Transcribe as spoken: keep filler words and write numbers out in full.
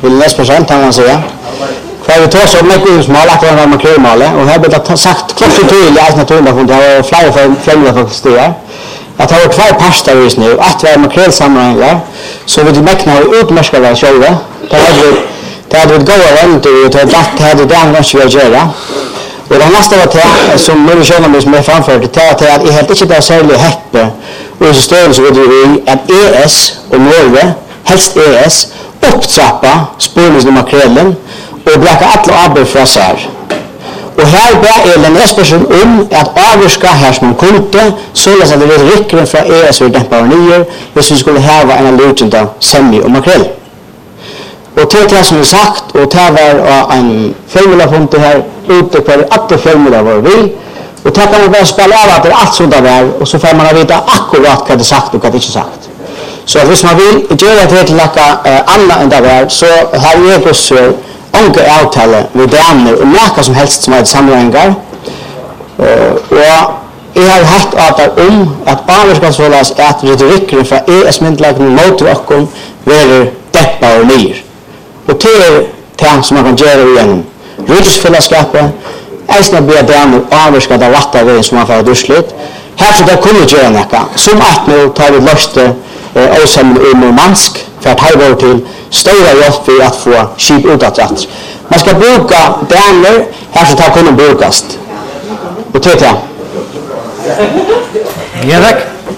vill läsa procent kan man säga. För vi tar så mycket smål att det var makrelmålet och här blir det sagt klart och tydligt att naturligt det har flera för flera faktiskt det. Att det har två pastor just nu, att vi är makrelsammanhängare så vi mäknar utmärska det själva. Det hade det hade gått runt och det hade det andra skulle göra. Och det nästa var det som nu känner mig som är framför det är att det är helt inte bara särskilt häppe och så står det så vidare att E S och Norge, helst E S, upptrappa spårningen av makrelen och bräcka alla avbefrassar. Och här bär Elen Espersen om att avvarska här som man kunde så att det blir ryckren från E S och dämpar och nyer hvis vi skulle ha en allergisk av semi och makrell. Och till det som är sagt och det var en formulapunkt här ute på alla formula var vi och det kan man bara spela av att det är allt sånt där och så får man veta akkurat vad det är sagt och vad det inte är sagt. Så hvis man vill göra det till något annat än det där så har jag också onke avtale med damer och några som helst som är sammanhängar. Och jag har haft avtal om att avvarskansfållas att retoriken från E S-myndlagen mot oss verer däppa och nyer. Och det är det som man kan göra igen. Ryddsfällskapet, eisne blir damer avvarskad av rätta vägen som man får dursligt. Här så det kunde göra något. Som att nu tar vi löste avsamling i Murmansk för att ha varit till stora hjälp för att få skip utåt. Man ska bruka damer här så det kunde brukas. Och till det. Ja, tack.